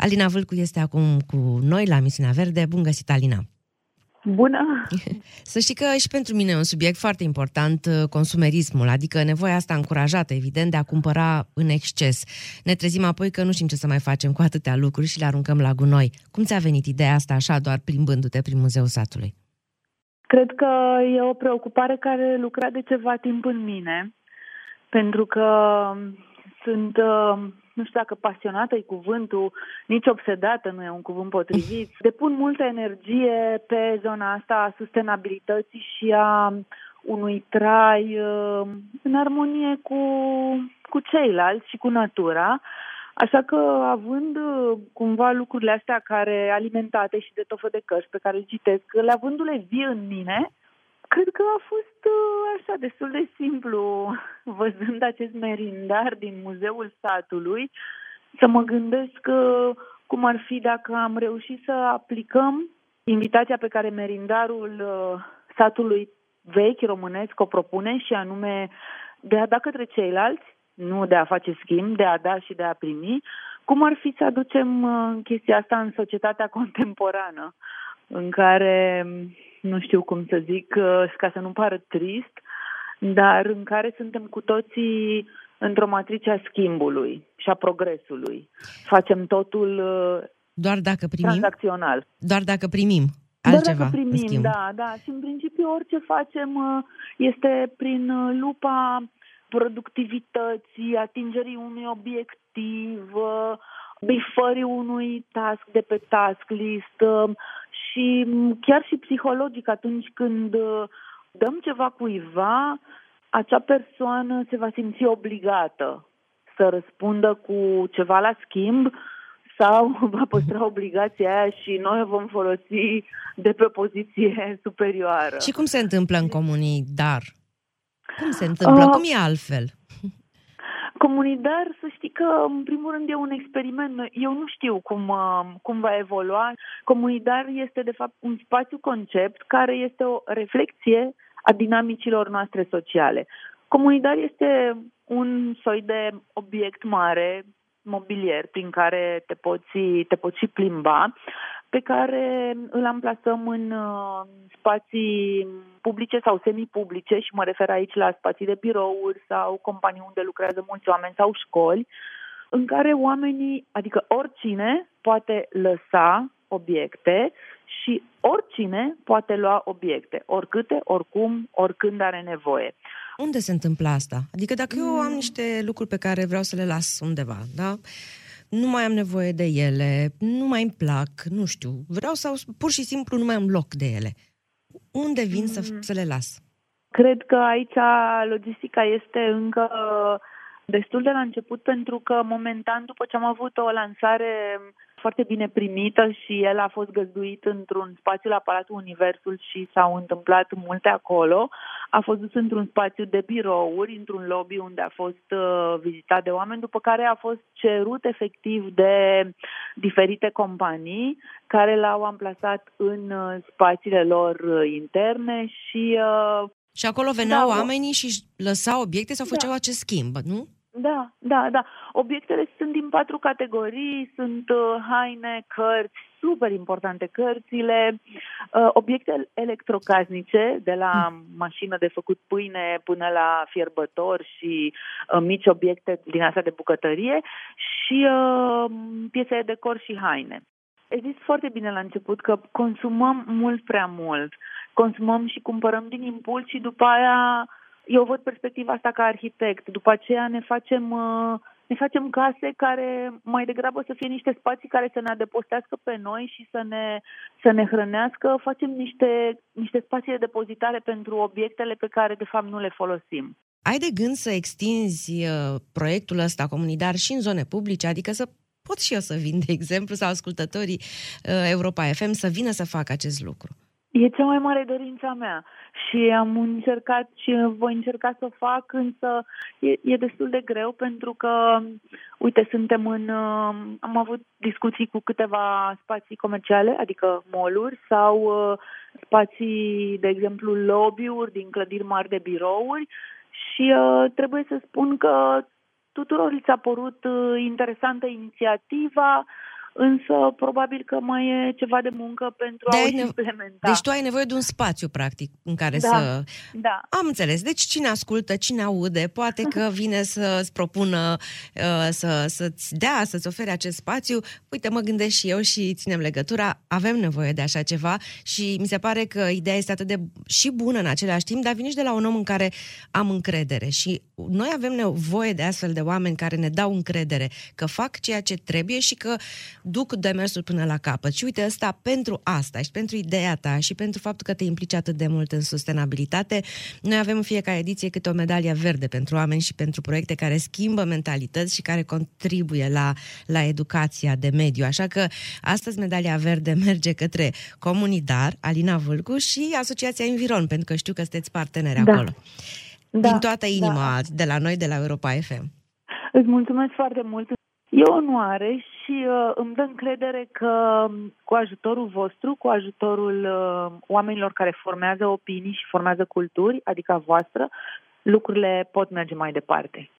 Alina Vâlcu este acum cu noi la Misiunea Verde. Bun găsit, Alina! Bună! Să știi că și pentru mine e un subiect foarte important, consumerismul, adică nevoia asta încurajată, evident, de a cumpăra în exces. Ne trezim apoi că nu știm ce să mai facem cu atâtea lucruri și le aruncăm la gunoi. Cum ți-a venit ideea asta așa, doar plimbându-te prin Muzeul Satului? Cred că e o preocupare care lucra de ceva timp în mine, pentru că sunt, nu știu dacă pasionată e cuvântul, nici obsedată nu e un cuvânt potrivit. Depun multă energie pe zona asta a sustenabilității și a unui trai în armonie cu ceilalți și cu natura. Așa că, având cumva lucrurile astea care alimentate și de tot fel de cărți pe care le citesc, avându-le vii în mine, cred că a fost așa destul de simplu, văzând acest merindar din Muzeul Satului, să mă gândesc cum ar fi dacă am reușit să aplicăm invitația pe care merindarul satului vechi românesc o propune, și anume de a da către ceilalți, nu de a face schimb, de a da și de a primi. Cum ar fi să aducem chestia asta în societatea contemporană, în care, nu știu cum să zic, ca să nu pară trist, dar în care suntem cu toții într-o matrice a schimbului și a progresului. Facem totul doar dacă primim? Tranzacțional. Doar dacă primim altceva. Doar dacă primim, da. Și în principiu orice facem este prin lupa productivității, atingerii unui obiectiv, bifării unui task de pe task list și chiar și psihologic, atunci când dăm ceva cuiva, acea persoană se va simți obligată să răspundă cu ceva la schimb sau va păstra obligația aia și noi o vom folosi de pe poziție superioară. Și cum se întâmplă în Comunidar? Cum se întâmplă? Cum e altfel? Comunidar, să știi că, în primul rând, e un experiment. Eu nu știu cum va evolua. Comunidar este, de fapt, un spațiu-concept care este o reflexie a dinamicilor noastre sociale. Comunidar este un soi de obiect mare, mobilier, prin care te poți și plimba, pe care îl amplasăm în spații publice sau semipublice, și mă refer aici la spații de birouri sau companii unde lucrează mulți oameni sau școli, în care oamenii, adică oricine, poate lăsa obiecte și oricine poate lua obiecte, oricâte, oricum, oricând are nevoie. Unde se întâmplă asta? Adică dacă eu am niște lucruri pe care vreau să le las undeva, da? Nu mai am nevoie de ele, nu mai îmi plac, nu știu, vreau sau pur și simplu nu mai am loc de ele. Unde vin să le las? Cred că aici logistica este încă destul de la început, pentru că momentan, după ce am avut o lansare foarte bine primită și el a fost găzduit într-un spațiu la Palatul Universul și s-au întâmplat multe acolo, a fost dus într-un spațiu de birouri, într-un lobby unde a fost vizitat de oameni, după care a fost cerut efectiv de diferite companii care l-au amplasat în spațiile lor interne și... Și acolo veneau oamenii și lăsau obiecte sau făceau acest schimb, nu? Da. Obiectele sunt din 4 categorii, sunt haine, cărți, super importante cărțile, obiecte electrocasnice, de la mașină de făcut pâine până la fierbător și mici obiecte din astea de bucătărie și piese de decor și haine. Ai zis foarte bine la început că consumăm mult prea mult. Consumăm și cumpărăm din impuls și după aia, eu văd perspectiva asta ca arhitect, după aceea ne facem case care mai degrabă să fie niște spații care să ne adăpostească pe noi și să ne hrănească, facem niște spații de depozitare pentru obiectele pe care de fapt nu le folosim. Ai de gând să extinzi proiectul ăsta comunitar și în zone publice, adică să pot și eu să vin, de exemplu, sau ascultătorii Europa FM să vină să facă acest lucru? E cea mai mare dorința mea și am încercat și voi încerca să o fac, însă e destul de greu pentru că, uite, am avut discuții cu câteva spații comerciale, adică mall-uri sau spații, de exemplu, lobby-uri din clădiri mari de birouri și trebuie să spun că tuturor li s-a părut interesantă inițiativa, însă probabil că mai e ceva de muncă pentru a o implementa. Deci tu ai nevoie de un spațiu, practic, în care Da. Am înțeles. Deci cine ascultă, cine aude, poate că vine să-ți propună, să-ți dea, să-ți ofere acest spațiu. Uite, mă gândesc și eu și ținem legătura. Avem nevoie de așa ceva și mi se pare că ideea este atât de și bună în același timp, dar vine și de la un om în care am încredere și noi avem nevoie de astfel de oameni care ne dau încredere că fac ceea ce trebuie și că duc demersul până la capăt. Și uite, ăsta pentru asta și pentru ideea ta și pentru faptul că te implici atât de mult în sustenabilitate, noi avem în fiecare ediție câte o medalie verde pentru oameni și pentru proiecte care schimbă mentalități și care contribuie la educația de mediu. Așa că astăzi medalia verde merge către Comunidar, Alina Vâlcu și Asociația Environ, pentru că știu că sunteți parteneri acolo. Din toată inima, de la noi, de la Europa FM. Îți mulțumesc foarte mult. E o onoare și îmi dă încredere că cu ajutorul vostru, cu ajutorul oamenilor care formează opinii și formează culturi, adică a voastră, lucrurile pot merge mai departe.